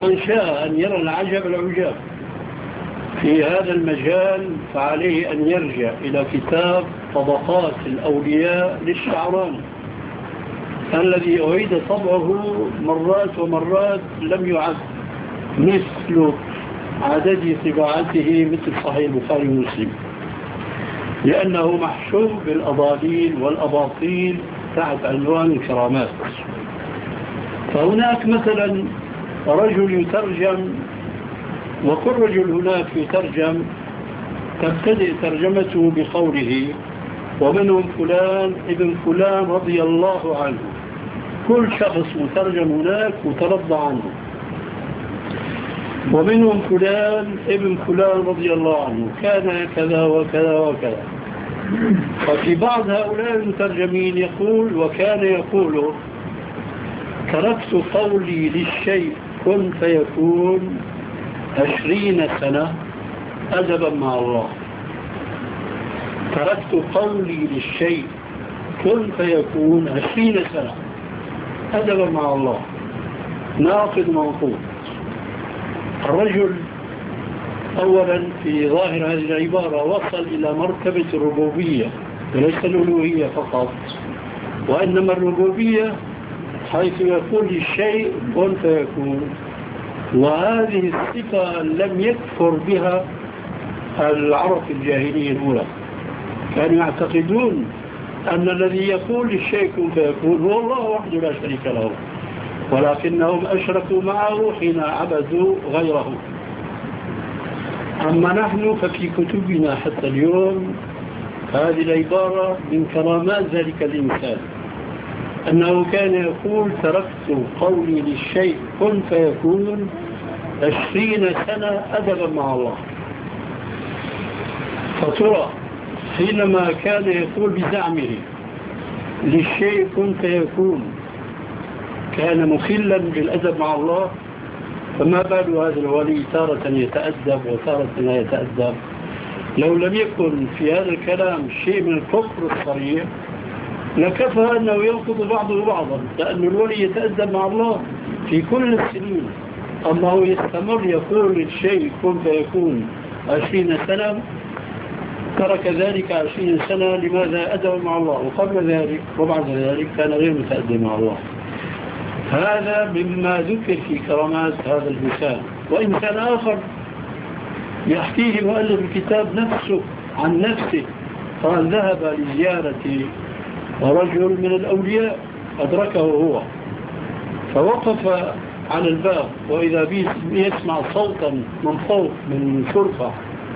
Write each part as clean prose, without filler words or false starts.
من شاء أن يرى العجب العجاب في هذا المجال فعليه أن يرجع إلى كتاب طبقات الأولياء للشعراني الذي أعيد طبعه مرات ومرات لم يعد مثل عدد طباعته مثل صحيح البخاري ومسلم، لأنه محشو بالأضاليل والأباطيل تحت عنوان الكرامات. فهناك مثلا رجل يترجم، وكل رجل هناك يترجم تبتدئ ترجمته بقوله ومنهم فلان ابن فلان رضي الله عنه. كل شخص مترجم هناك مترضى عنه. ومنهم فلان ابن فلان رضي الله عنه كان كذا وكذا وكذا. ففي بعض هؤلاء المترجمين يقول وكان يقول تركت قولي للشيء كن فيكون 20 سنة أدبا مع الله. تركت قولي للشيء كن فيكون 20 سنة أدبا مع الله. ناقض منقوض. الرجل أولا في ظاهر هذه العبارة وصل إلى مرتبة الربوبية وليس الألوهية فقط، وإنما الربوبية حيث يقول للشيء كن فيكون. وهذه الصفة لم يكفر بها العرب الجاهلية الأولى، كانوا يعتقدون أن الذي يقول للشيء كن فيكون هو الله وحده لا شريك له، ولكنهم أشركوا معه حين عبدوا غيره. أما نحن ففي كتبنا حتى اليوم هذه العبارة من كرامات ذلك الإنسان أنه كان يقول تركت قولي للشيء كن فيكون 20 سنة أدبا مع الله. فترى حينما كان يقول بزعمه للشيء كن فيكون كان مخلا بالأدب مع الله، فما بال هذا الولي تارة يتأدب وتارة لا يتأدب؟ لو لم يكن في هذا الكلام شيء من الكفر الصريح لكفى أنه ينقض بعضه بعضا، لأن الولي يتأدب مع الله في كل السنين. أما هو يستمر يقول الشيء كن فيكون 20 سنة، ترك ذلك 20 سنة لماذا؟ أدب مع الله، وقبل ذلك وبعد ذلك كان غير متأدب مع الله. هذا مما ذكر في كرامات هذا الإنسان. وإنسان آخر يحكيه مؤلف الكتاب نفسه عن نفسه، قال ذهب لزيارة رجل من الأولياء أدركه هو، فوقف على الباب وإذا به يسمع صوتا من فوق من شرفة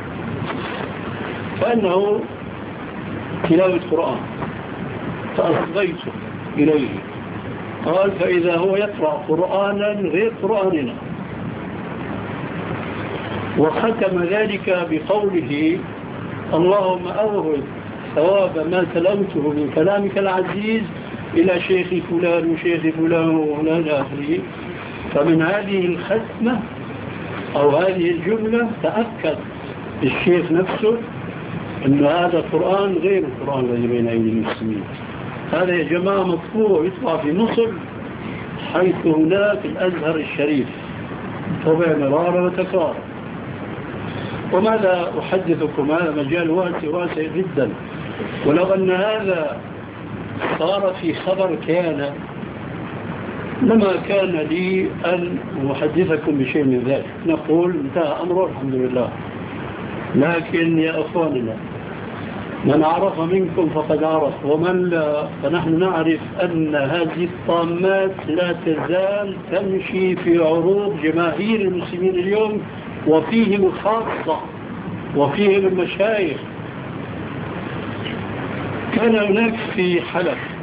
فأنه تلاوة قرآن، فأصغيت إليه. قال فإذا هو يقرأ قرآنا غير قرآننا، وختم ذلك بقوله اللهم أوهب ثواب ما تلوته من كلامك العزيز إلى شيخ فلان وشيخ فلان وفلان آخره. فمن هذه الختمة أو هذه الجملة تأكد الشيخ نفسه أن هذا القرآن غير القرآن الذي بين أيدي المسلمين. هذا يا جماعة مطبوع يطبع في مصر حيث هناك الأزهر الشريف، طبع مرارا وتكرارا. وماذا أحدثكم؟ هذا مجال واسع جدا، ولو أن هذا صار في خبر كان لما كان لي أن أحدثكم بشيء من ذلك، نقول انتهى أمره الحمد لله. لكن يا أخواننا من عرف منكم فقد عرف، ومن لا فنحن نعرف أن هذه الطامات لا تزال تمشي في عروض جماهير المسلمين اليوم، وفيهم الخاصة وفيهم المشايخ. كان هناك في حلب